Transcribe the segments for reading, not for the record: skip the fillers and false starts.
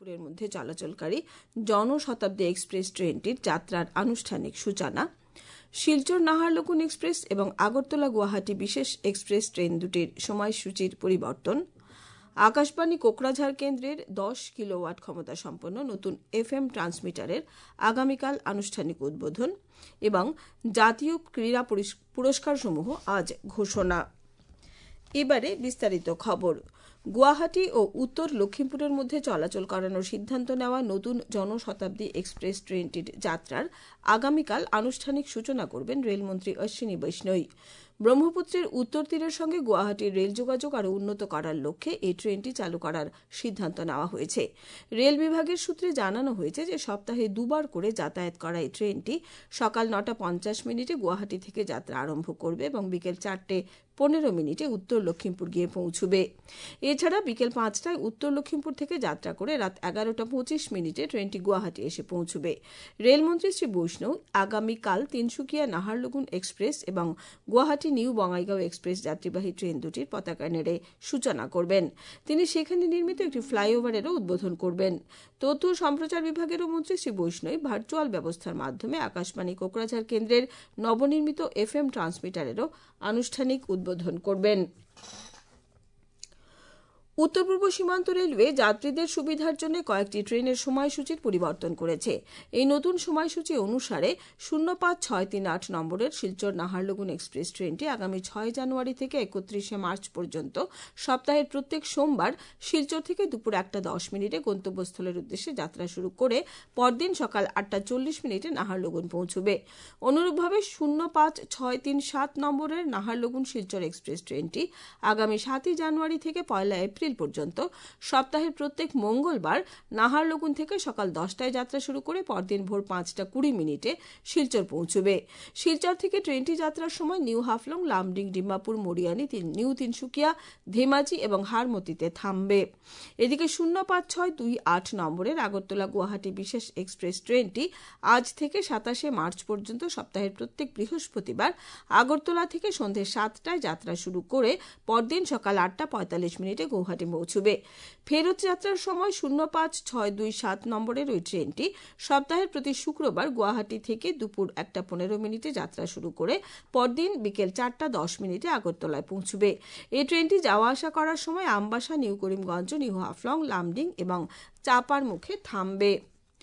লক্ষিমপুরের মধ্যে চলাচলকারী জনশতাব্দী এক্সপ্রেস ট্রেনটির যাত্রার আনুষ্ঠানিক সূচনা, শিলচর নাহারলগুন এক্সপ্রেস এবং আগরতলা গুয়াহাটি বিশেষ এক্সপ্রেস ট্রেন দুটির সময়সূচির পরিবর্তন, আকাশবাণী কোকরাঝাড় কেন্দ্রের 10 কিলোওয়াট ক্ষমতা সম্পন্ন নতুন FM ট্রান্সমিটারের আগামীকাল আনুষ্ঠানিক উদ্বোধন এবং জাতীয় ক্রীড়া পুরস্কারসমূহ আজ ঘোষণা। এবারে বিস্তারিত খবর। গুয়াহাটি ও উত্তর লক্ষিমপুরের মধ্যে চলাচল করানোর সিদ্ধান্ত নেওয়া নতুন জনশতাব্দী এক্সপ্রেস ট্রেনটির যাত্রার আগামীকাল আনুষ্ঠানিক সূচনা করবেন রেলমন্ত্রী অশ্বিনী বৈষ্ণব। ব্রহ্মপুত্রের উত্তর তীরের সঙ্গে গুয়াহাটির রেল যোগাযোগ আরও উন্নত করার লক্ষ্যে এই ট্রেনটি চালু করার সিদ্ধান্ত নেওয়া হয়েছে। রেল বিভাগের সূত্রে জানানো হয়েছে যে সপ্তাহে দুবার করে যাতায়াত করা এই ট্রেনটি সকাল 9:50 গুয়াহাটি থেকে যাত্রা আরম্ভ করবে এবং বিকেল 4:15 উত্তর লক্ষিমপুর গিয়ে পৌঁছবে। এছাড়া বিকেল 5টায় উত্তর লক্ষিমপুর থেকে যাত্রা করে রাত 11:25 ট্রেনটি গুয়াহাটি এসে পৌঁছবে। রেলমন্ত্রী শ্রী বৈষ্ণব আগামীকাল তিনসুকিয়া নাহারলগুন এক্সপ্রেস এবং গুয়াহাটি নিউ বঙ্গাইগাঁও এক্সপ্রেস যাত্রীবাহী ট্রেন দুটির পতাকা নেড়ে সূচনা করবেন। তিনি সেখানে নির্মিত একটি ফ্লাইওভারেরও উদ্বোধন করবেন। তথ্য ও সম্প্রচার বিভাগেরও মন্ত্রী শ্রী বৈষ্ণব ভার্চুয়াল ব্যবস্থার মাধ্যমে আকাশবাণী কোকরাঝাড় কেন্দ্রের নবনির্মিত FM ট্রান্সমিটারেরও আনুষ্ঠানিক উদ্বোধন করবেন। উত্তর পূর্ব সীমান্ত রেলওয়ে যাত্রীদের সুবিধার জন্য কয়েকটি ট্রেনের সময়সূচির পরিবর্তন করেছে। এই নতুন সময়সূচি অনুসারে 05-638 নম্বরের শিলচর নাহারলগুন এক্সপ্রেস ট্রেনটি আগামী 6 জানুয়ারি থেকে 31 মার্চ পর্যন্ত সপ্তাহের প্রত্যেক সোমবার শিলচর থেকে দুপুর 1:10 গন্তব্যস্থলের উদ্দেশ্যে যাত্রা শুরু করে পরদিন সকাল 8:40 নাহারলগুন পৌঁছবে। অনুরূপভাবে 05-637 নম্বরের নাহারলগুন শিলচর এক্সপ্রেস ট্রেনটি আগামী 7 জানুয়ারি থেকে 1 এপ্রিল পর্যন্ত সপ্তাহের প্রত্যেক মঙ্গলবার নাহারলগুন থেকে সকাল 10টায় যাত্রা শুরু করে পরদিন ভোর 5:20 শিলচর পৌঁছবে। শিলচর থেকে ট্রেনটি যাত্রার সময় নিউ হাফলং, লামডিং, ডিমাপুর, মরিয়ানি, নিউ তিনসুকিয়া, ধেমাজি এবং হারমতিতে থামবে। এদিকে 05-628 নম্বরের আগরতলা গুয়াহাটি বিশেষ এক্সপ্রেস ট্রেনটি আজ থেকে 27 মার্চ পর্যন্ত সপ্তাহের প্রত্যেক বৃহস্পতিবার আগরতলা থেকে সন্ধ্যে 7টায় যাত্রা শুরু করে পরদিন সকাল 8:45 গুয়াহাটি পৌঁছবে। ফেরত যাত্রার সময় 05-627 নম্বরের ওই ট্রেনটি সপ্তাহের প্রতি শুক্রবার গুয়াহাটি থেকে দুপুর 1:15 যাত্রা শুরু করে পরদিন বিকেল 4:10 আগরতলায় পৌঁছবে। এই ট্রেনটি যাওয়া আসা করার সময় আমবাসা, নিউ করিমগঞ্জ, নিউ হাফলং, লামডিং এবং চাপার মুখে থামবে।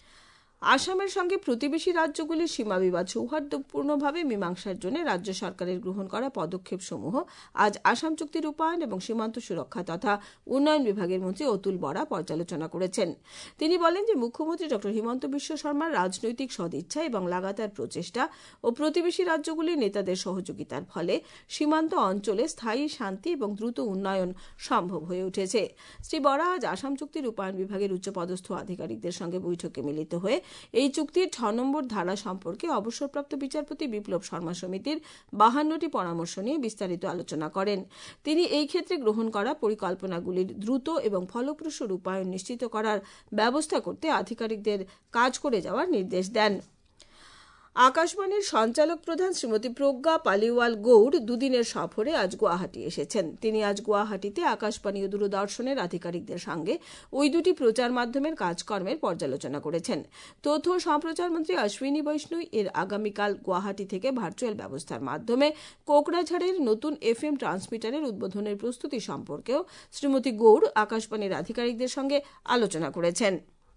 আসামের সঙ্গে প্রতিবেশী রাজ্যগুলির সীমা বিবাদ সৌহার্দ্যপূর্ণভাবে মীমাংসার জন্য রাজ্য সরকারের গ্রহণ করা পদক্ষেপসমূহ আজ আসাম চুক্তি রূপায়ণ এবং সীমান্ত সুরক্ষা তথা উন্নয়ন বিভাগের মন্ত্রী অতুল বরা পর্যালোচনা করেছেন। তিনি বলেন যে মুখ্যমন্ত্রী ডক্টর হিমন্ত বিশ্ব শর্মার রাজনৈতিক সদিচ্ছা এবং লাগাতার প্রচেষ্টা ও প্রতিবেশী রাজ্যগুলির নেতাদের সহযোগিতার ফলে সীমান্ত অঞ্চলে স্থায়ী শান্তি এবং দ্রুত উন্নয়ন সম্ভব হয়ে উঠেছে। শ্রী বরা আজ আসাম চুক্তি রূপায়ণ বিভাগের উচ্চপদস্থ আধিকারিকদের সঙ্গে বৈঠকে মিলিত হয়ে এই চুক্তির 6 নম্বর ধারা সম্পর্কে অবসরপ্রাপ্ত বিচারপতি বিপ্লব শর্মা সমিতির 52টি পরামর্শ নিয়ে বিস্তারিত আলোচনা করেন। তিনি এই ক্ষেত্রে গ্রহণ করা পরিকল্পনাগুলির দ্রুত এবং ফলপ্রসূ রূপায়ণ নিশ্চিত করার ব্যবস্থা করতে আধিকারিকদের কাজ করে যাওয়ার নির্দেশ দেন। আকাশবাণীর সঞ্চালক প্রধান শ্রীমতী প্রজ্ঞা পালিওয়াল গৌড় দুদিনের সফরে আজ গুয়াহাটি এসেছেন। তিনি আজ গুয়াহাটিতে আকাশবাণী ও দূরদর্শনের আধিকারিকদের সঙ্গে ওই দুটি প্রচার মাধ্যমের কাজকর্মের পর্যালোচনা করেছেন। তথ্য ও সম্প্রচার মন্ত্রী অশ্বিনী বৈষ্ণব এর আগামীকাল গুয়াহাটি থেকে ভার্চুয়াল ব্যবস্থার মাধ্যমে কোকরাঝাড়ের নতুন FM ট্রান্সমিটারের উদ্বোধনের প্রস্তুতি সম্পর্কেও শ্রীমতী গৌড় আকাশবাণীর আধিকারিকদের সঙ্গে আলোচনা করেছেন।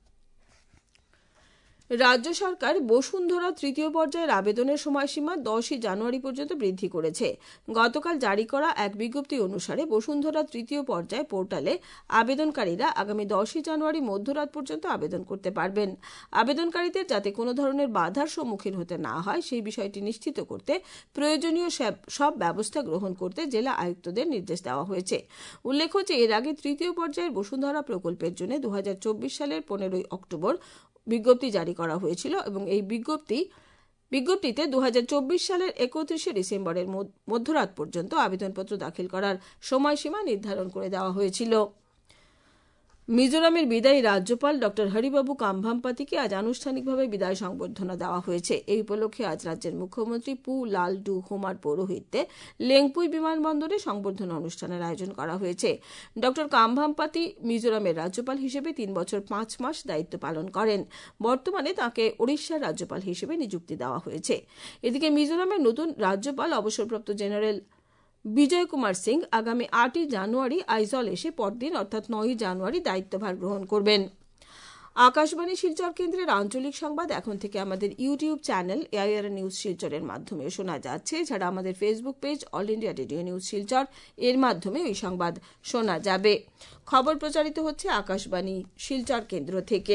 রাজ্য সরকার বসুন্ধরা তৃতীয় পর্যায়ের আবেদনের সময়সীমা 10 জানুয়ারি পর্যন্ত বৃদ্ধি করেছে। গতকাল জারি করা এক বিজ্ঞপ্তি অনুসারে বসুন্ধরা তৃতীয় পর্যায় পোর্টালে আবেদনকারীরা আগামী 10 জানুয়ারি মধ্যরাত পর্যন্ত আবেদন করতে পারবেন। আবেদনকারীদের যাতে কোনো ধরনের বাধার সম্মুখীন হতে না হয় সেই বিষয়টি নিশ্চিত করতে প্রয়োজনীয় সব ব্যবস্থা গ্রহণ করতে জেলা আয়ুক্তদের নির্দেশ দেওয়া হয়েছে। উল্লেখ্য যে এর আগে তৃতীয় পর্যায়ের বসুন্ধরা প্রকল্পের জন্য 2024 সালের 15 অক্টোবর বিজ্ঞপ্তি জারি করা হয়েছিল এবং এই বিজ্ঞপ্তিতে 2024 সালের 31 ডিসেম্বরের মধ্যরাত পর্যন্ত আবেদনপত্র দাখিল করার সময়সীমা নির্ধারণ করে দেওয়া হয়েছিল। মিজোরামের বিদায়ী রাজ্যপাল ডক্টর হরিবাবু কামভাম্পাতিকে আজ আনুষ্ঠানিকভাবে বিদায় সংবর্ধনা দেওয়া হয়েছে। এই উপলক্ষে আজ রাজ্যের মুখ্যমন্ত্রী পু লালডু হোমার পৌরোহিত্যে লেংপুই বিমানবন্দরে সংবর্ধনা অনুষ্ঠানের আয়োজন করা হয়েছে। ডক্টর কামভাম্পাতি মিজোরামের রাজ্যপাল হিসেবে 3 বছর 5 মাস দায়িত্ব পালন করেন। বর্তমানে তাঁকে ওড়িশার রাজ্যপাল হিসেবে নিযুক্তি দেওয়া হয়েছে। এদিকে মিজোরামের নতুন রাজ্যপাল অবসরপ্রাপ্ত জেনারেল বিজয় কুমার সিং আগামী 8 জানুয়ারি আইজল এসে পরদিন অর্থাৎ 9 জানুয়ারি দায়িত্বভার গ্রহণ করবেন। আকাশবাণী শিলচর কেন্দ্রের আঞ্চলিক সংবাদ এখন থেকে আমাদের ইউটিউব চ্যানেল এআইআর নিউজ শিলচরের মাধ্যমে শোনা যাচ্ছে। এছাড়া আমাদের Facebook page All India Radio News Silchar এর মাধ্যমে ওই সংবাদ শোনা যাবে। খবর প্রচারিত হচ্ছে আকাশবাণী শিলচর কেন্দ্র থেকে।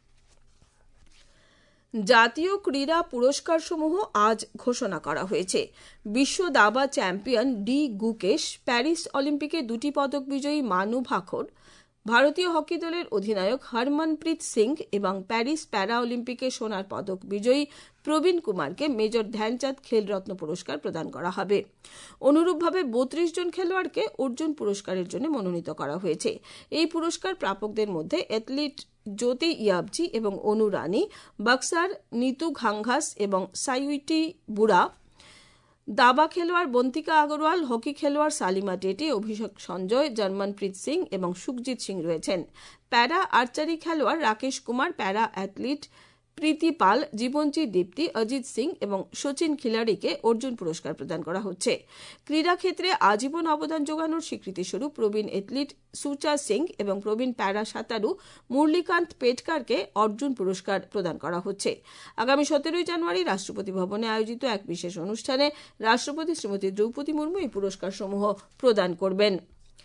জাতীয় ক্রীড়া পুরস্কারসমূহ আজ ঘোষণা করা হয়েছে। বিশ্ব দাবা চ্যাম্পিয়ন ডি গুকেশ, প্যারিস অলিম্পিকে 2টি পদক বিজয়ী মানু ভাকর, ভারতীয় হকি দলের অধিনায়ক হরমনপ্রীত সিং এবং প্যারিস প্যারা অলিম্পিকে সোনার পদক বিজয়ী প্রবীণ কুমারকে মেজর ধ্যানচাঁদ খেলরত্ন পুরস্কার প্রদান করা হবে। অনুরূপভাবে 32 জন খেলোয়াড়কে অর্জুন পুরস্কারের জন্য মনোনীত করা হয়েছে। এই পুরস্কার প্রাপকদের মধ্যে অ্যাথলিট জ্যোতি ইয়াবজি এবং অনু রানী, বক্সার নিতু ঘাঙ্ঘাস এবং সাইউইটি বুড়া, দাবা খেলোয়াড় বন্তিকা আগরওয়াল, হকি খেলোয়াড় সালিমা টেটি, অভিষেক সঞ্জয়, জর্মনপ্রীত সিং এবং সুখজিৎ সিং রয়েছেন। প্যারা আর্চারি খেলোয়াড় রাকেশ কুমার, প্যারা অ্যাথলিট প্রীতি পাল, জীবনজি দীপ্তি, অজিত সিং এবং সচিন খিলাড়িকে অর্জুন পুরস্কার প্রদান করা হচ্ছে। ক্রীড়া ক্ষেত্রে আজীবন অবদান যোগানোর স্বীকৃতিস্বরূপ প্রবীণ অ্যাথলিট সুচা সিং এবং প্রবীণ প্যারা সাঁতারু মুরলীকান্ত পেটকারকে অর্জুন পুরস্কার প্রদান করা হচ্ছে। আগামী 17 জানুয়ারি রাষ্ট্রপতি ভবনে আয়োজিত এক বিশেষ অনুষ্ঠানে রাষ্ট্রপতি শ্রীমতী দ্রৌপদী মুর্মু এই পুরস্কারসমূহ প্রদান করবেন।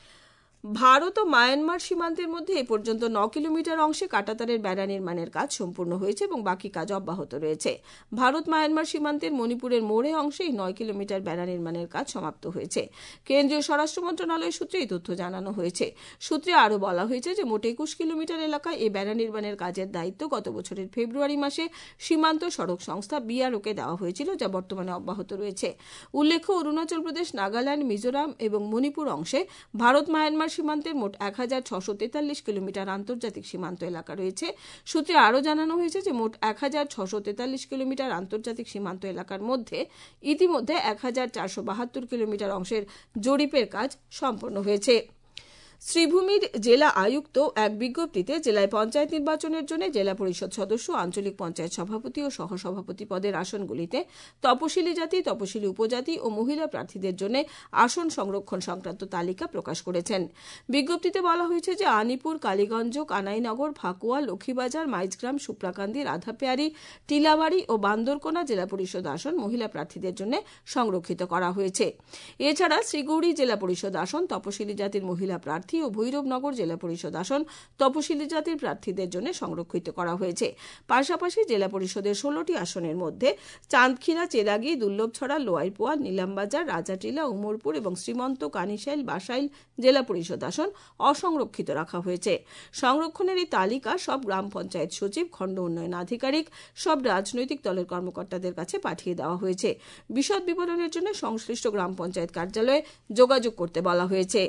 ভারত ও মায়ানমার সীমান্তের মধ্যে এ পর্যন্ত 9 কিলোমিটার অংশে কাঁটাতারের বেড়া নির্মাণের কাজ সম্পূর্ণ হয়েছে এবং বাকি কাজ অব্যাহত রয়েছে। ভারত মায়ানমার সীমান্তের মণিপুরের মোড়ে অংশে 9 কিলোমিটার বেড়া নির্মাণের কাজ সমাপ্ত হয়েছে। কেন্দ্রীয় স্বরাষ্ট্র মন্ত্রণালয় সূত্রে এই তথ্য জানানো হয়েছে। সূত্রে আরও বলা হয়েছে যে মোট 21 কিলোমিটার এলাকায় এই বেড়া নির্মাণের কাজের দায়িত্ব গত বছরের ফেব্রুয়ারি মাসে সীমান্ত সড়ক সংস্থা বিআরওকে দেওয়া হয়েছিল, যা বর্তমানে অব্যাহত রয়েছে। উল্লেখ্য, অরুণাচল প্রদেশ, নাগাল্যান্ড, মিজোরাম এবং মণিপুর অংশে ভারত মায়ানমার সীমান্তের মোট 1643 কিলোমিটার আন্তর্জাতিক সীমান্ত এলাকা রয়েছে। সূত্রে আরও জানানো হয়েছে যে মোট 1643 কিলোমিটার আন্তর্জাতিক সীমান্ত এলাকার মধ্যে ইতিমধ্যে 1472 কিলোমিটার অংশের জরিপের কাজ সম্পন্ন হয়েছে। শ্রীভূমির জেলা আয়ুক্ত এক বিজ্ঞপ্তিতে জেলায় পঞ্চায়েত নির্বাচনের জন্য জেলা পরিষদ সদস্য, আঞ্চলিক পঞ্চায়েত সভাপতি ও সহসভাপতি পদের আসনগুলিতে তপশিলি জাতি, তপশিলি উপজাতি ও মহিলা প্রার্থীদের জন্য আসন সংরক্ষণ সংক্রান্ত তালিকা প্রকাশ করেছেন। বিজ্ঞপ্তিতে বলা হয়েছে যে আনিপুর, কালীগঞ্জ, কানাইনগর, ভাকুয়া, লক্ষ্মীবাজার, মাইজগ্রাম, সুপ্রাকান্দি, রাধাপেয়ারি, টিলাবাড়ি ও বান্দরকোনা জেলা পরিষদ আসন মহিলা প্রার্থীদের জন্য সংরক্ষিত করা হয়েছে। এছাড়া শ্রীগৌরী জেলা পরিষদ আসন তপশিলি জাতির মহিলা প্রার্থী ও ভৈরবনগর জেলা পরিষদ আসন তপশিলি জাতির প্রার্থীদের জন্য সংরক্ষিত করা হয়েছে। পাশাপাশি জেলা পরিষদের 16টি আসনের মধ্যে চাঁদখিরা, চেরাগি, দুর্লভছড়া, লোয়াইপোয়া, নীলামবাজার, রাজাটিলা, উমরপুর এবং শ্রীমন্ত, কানিশাইল, বাসাইল জেলা পরিষদ আসন অসংরক্ষিত রাখা হয়েছে। সংরক্ষণের এই তালিকা সব গ্রাম পঞ্চায়েত সচিব, খণ্ড উন্নয়ন আধিকারিক, সব রাজনৈতিক দলের কর্মকর্তাদের কাছে পাঠিয়ে দেওয়া হয়েছে। বিশদ বিবরণের জন্য সংশ্লিষ্ট গ্রাম পঞ্চায়েত কার্যালয়ে যোগাযোগ করতে বলা হয়েছে।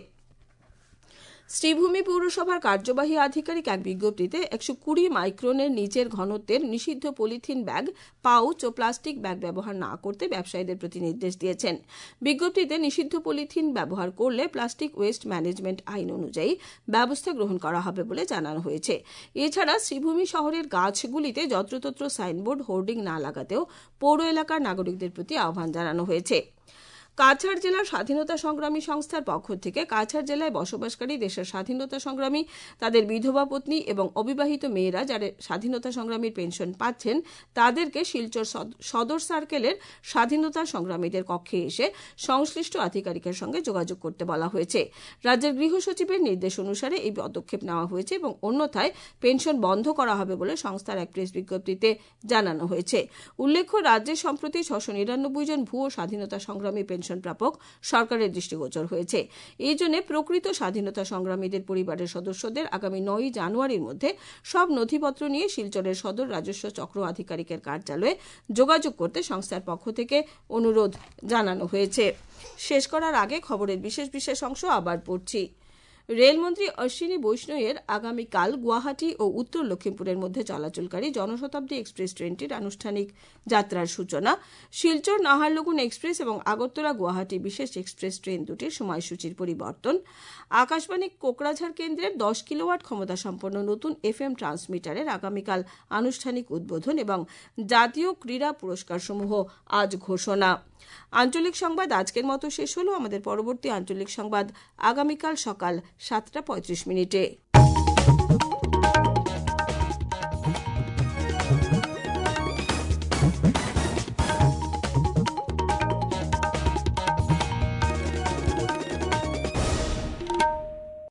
শ্রীভূমি পৌরসভার কার্যবাহী আধিকারিক এক বিজ্ঞপ্তিতে 120 মাইক্রনের নিচের ঘনত্বের নিষিদ্ধ পলিথিন ব্যাগ, পাউচ ও প্লাস্টিক ব্যাগ ব্যবহার না করতে ব্যবসায়ীদের প্রতি নির্দেশ দিয়েছেন। বিজ্ঞপ্তিতে নিষিদ্ধ পলিথিন ব্যবহার করলে প্লাস্টিক ওয়েস্ট ম্যানেজমেন্ট আইন অনুযায়ী ব্যবস্থা গ্রহণ করা হবে বলে জানানো হয়েছে। এছাড়া শ্রীভূমি শহরের গাছগুলিতে যত্রতত্র সাইনবোর্ড, হোর্ডিং না লাগাতেও পৌর এলাকার নাগরিকদের প্রতি আহ্বান জানানো হয়েছে। কাছাড় জেলার স্বাধীনতা সংগ্রামী সংস্থার পক্ষ থেকে কাছাড় জেলায় বসবাসকারী দেশের স্বাধীনতা সংগ্রামী, তাদের বিধবা পত্নী এবং অবিবাহিত মেয়েরা যারা স্বাধীনতা সংগ্রামীর পেনশন পাচ্ছেন তাদেরকে শিলচর সদর সার্কেলের স্বাধীনতা সংগ্রামীদের কক্ষে এসে সংশ্লিষ্ট আধিকারিকের সঙ্গে যোগাযোগ করতে বলা হয়েছে। রাজ্যের গৃহ সচিবের নির্দেশ অনুসারে এই পদক্ষেপ নেওয়া হয়েছে এবং অন্যথায় পেনশন বন্ধ করা হবে বলে সংস্থার এক প্রেস বিজ্ঞপ্তিতে জানানো হয়েছে। উল্লেখ্য, রাজ্যে সম্প্রতি 699 জন ভুয়ো স্বাধীনতা সংগ্রামী পেনশন প্রাপক সরকারের দৃষ্টিগোচর হয়েছে। এই জন্য প্রকৃত স্বাধীনতা সংগ্রামীদের পরিবারের সদস্যদের আগামী 9 জানুয়ারির মধ্যে সব নথিপত্র নিয়ে শিলচরের সদর রাজস্ব চক্র আধিকারিকের কার্যালয়ে যোগাযোগ করতে সংস্থার পক্ষ থেকে অনুরোধ জানানো হয়েছে। শেষ করার আগে খবরের বিশেষ অংশ আবার পড়ছি। রেলমন্ত্রী অশ্বিনী বৈষ্ণবের আগামীকাল গুয়াহাটি ও উত্তর লক্ষিমপুরের মধ্যে চলাচলকারী জনশতাব্দী এক্সপ্রেস ট্রেনটির আনুষ্ঠানিক যাত্রার সূচনা, শিলচর নাহারলগুন এক্সপ্রেস এবং আগরতলা গুয়াহাটি বিশেষ এক্সপ্রেস ট্রেন দুটির সময়সূচির পরিবর্তন, আকাশবাণী কোকরাঝাড় কেন্দ্রের 10 কিলোওয়াট ক্ষমতা সম্পন্ন নতুন FM ট্রান্সমিটারের আগামীকাল আনুষ্ঠানিক উদ্বোধন এবং জাতীয় ক্রীড়া পুরস্কার সমূহ আজ ঘোষণা। আঞ্চলিক সংবাদ আজকের মতো শেষ হলো। আমাদের পরবর্তী আঞ্চলিক সংবাদ আগামীকাল সকাল 7:35।